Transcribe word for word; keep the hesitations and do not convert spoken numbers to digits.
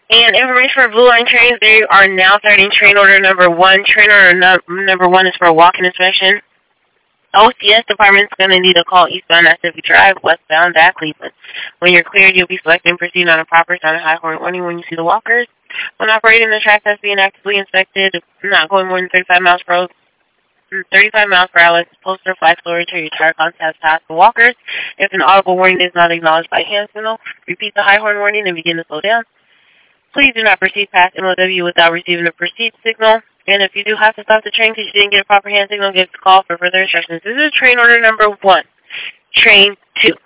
And information for Blue Line trains, they are now starting train order number one. Train order no, number one is for a walk-in inspection. O C S department's going to need to call eastbound Pacific Drive, westbound at Cleveland. When you're cleared, you'll be selecting proceed on a proper sound and high horn warning when you see the walkers. When operating the track that's being actively inspected, not going more than thirty-five miles per hour, thirty-five miles per hour, poster flag slower to your tire contacts past the walkers. If an audible warning is not acknowledged by hand signal, repeat the high horn warning and begin to slow down. Please do not proceed past M O W without receiving a proceed signal. And if you do have to stop the train because you didn't get a proper hand signal, give us a call for further instructions. This is train order number one. Train two.